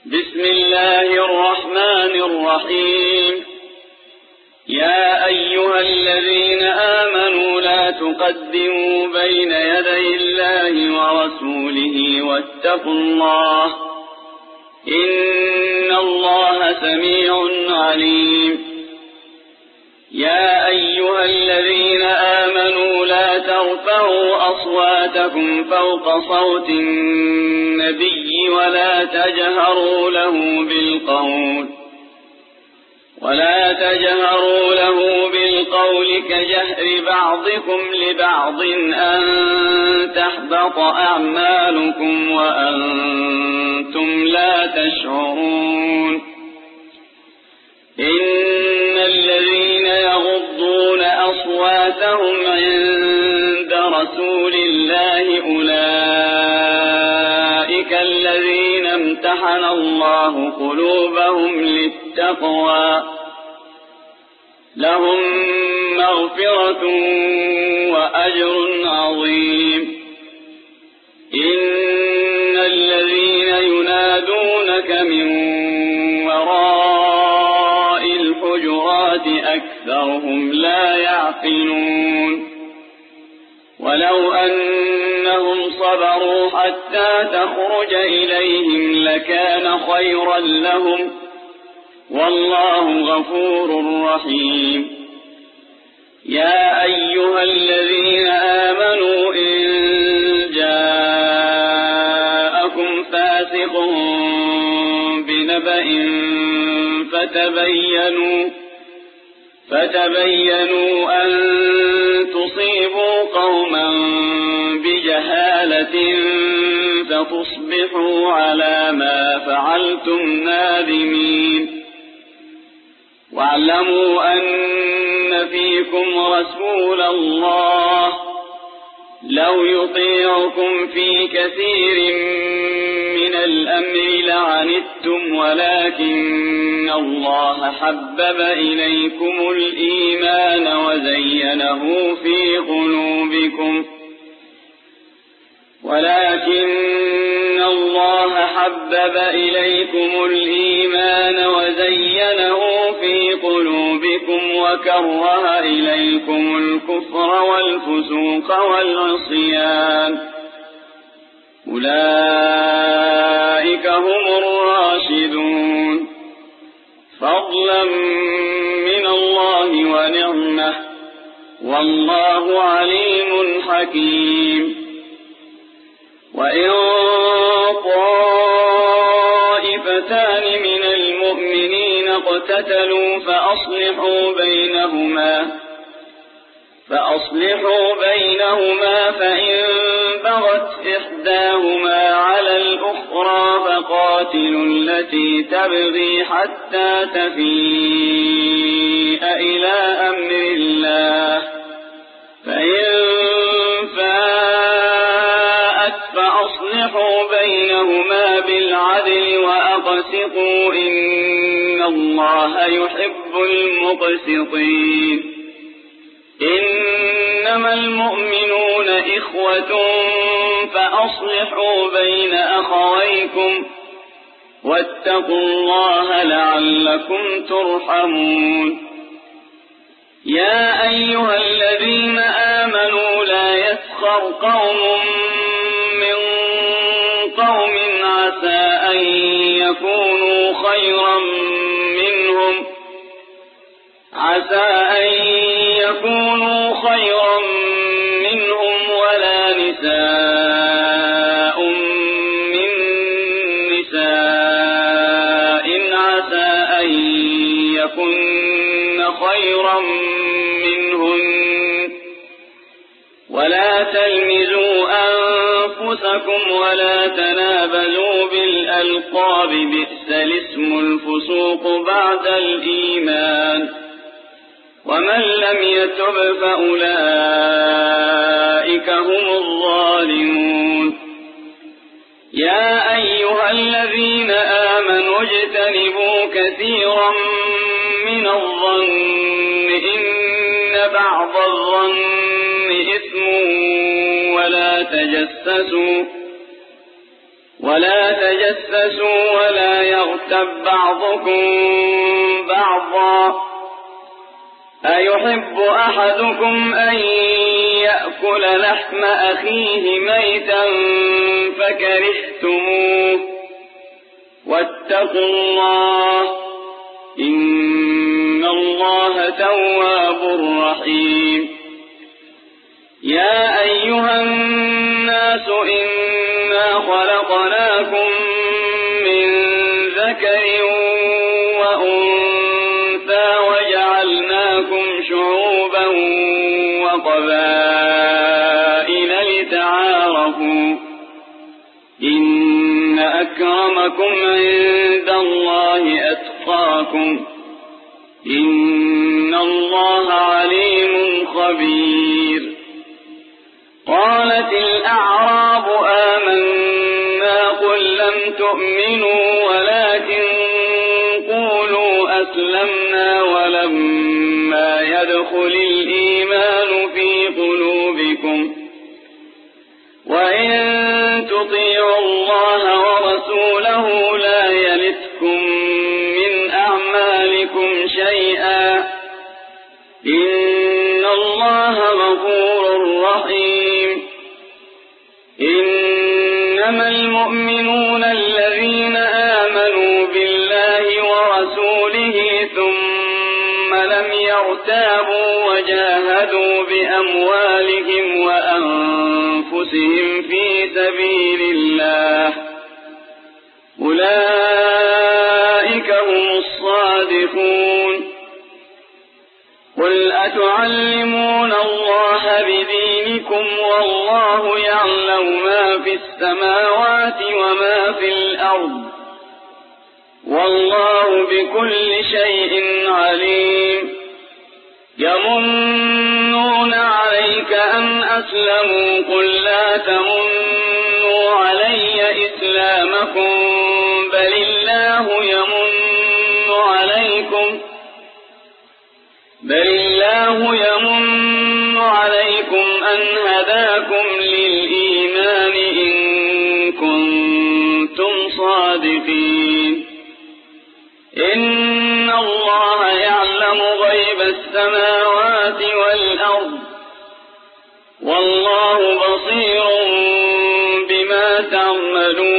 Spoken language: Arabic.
بسم الله الرحمن الرحيم. يا أيها الذين آمنوا لا تقدموا بين يدي الله ورسوله واتقوا الله إن الله سميع عليم. يا أيها الذين آمنوا لا ترفعوا أصواتكم فوق صوت النبي ولا تجهروا له بالقول كجهر بعضكم لبعض أن تحبط أعمالكم وأنتم لا تشعرون. إن الذين يغضون أصواتهم عند رسول الله أولئك الذين امتحن الله قلوبهم للتقوى لهم مغفرة وأجر عظيم. إن الذين ينادونك من وراء الحجرات أكثرهم لا يعقلون. ولو أنهم صبروا حتى تخرج إليهم لكان خيرا لهم والله غفور رحيم. يا أيها الذين آمنوا إن جاءكم فاسق بنبأ فتبينوا أن تصيبوا قوما بجهالة فتصبحوا على ما فعلتم نادمين. واعلموا أن فيكم رسول الله لو يطيعكم في كثير من الأمر لعنتم ولكن الله حبب إليكم الإيمان وزينه في قلوبكم وكره إليكم الكفر والفسوق والعصيان أولئك هم الراشدون فضلا من الله ونعمة والله عليم حكيم. وإن طائفتان من المؤمنين اقتتلوا فأصلحوا بينهما فإن بغت إحداهما على الأخرى فقاتلوا التي تبغي حتى تفيء إلى أمر الله فإن فاءت فأصلحوا بينهما بالعدل وأقسطوا إن الله يحب المقسطين. إنما المؤمنون إخوة فأصلحوا بين أخويكم واتقوا الله لعلكم ترحمون. يا أيها الذين آمنوا لا يسخر قوم من قوم عسى أن يكونوا خيرا منهم ولا نساء من نساء عسى أن يكن خيرا منهن ولا تلمزوا أنفسكم ولا تنابزوا بالألقاب بئس الاسم الفسوق بعد الإيمان ومن لم يتب فأولئك هم الظالمون. يا أيها الذين آمنوا اجتنبوا كثيرا من الظن إن بعض الظن إثم ولا تجسسوا ولا يغتب بعضكم بعضا أيحب أحدكم أن يأكل لحم أخيه ميتا فكرهتموه واتقوا الله إن الله تواب رحيم يا أيها الناس إنا خلقناكم من ذكر وأنثى وجعلناكم شعوبا وقبائل لتعارفوا إن أكرمكم عند الله أتقاكم إن الله عليم خبير قالت الأعراب آمنا قل لم تؤمنوا ولكن قولوا أسلمنا ولما يدخل الإيمان في قلوبكم وإن تطيعوا الله ورسوله لا يلتكم من أعمالكم شيئا إن الله غفور رحيم إنما المؤمنون الذين آمنوا بالله ورسوله ثم لم يرتابوا وجاهدوا بأموالهم وأنفسهم في سبيل الله أولئك هم الصادقون قل أتعلمون الله بدينكم والله يعلم ما في السماوات وما في الأرض والله بكل شيء عليم يمنون عليك أن أسلموا قل لا تمنوا علي إسلامكم بل الله يمن عليكم أن هداكم للإيمان إن كنتم صادقين إن الله يعلم غيب السماوات والأرض والله بصير بما تعملون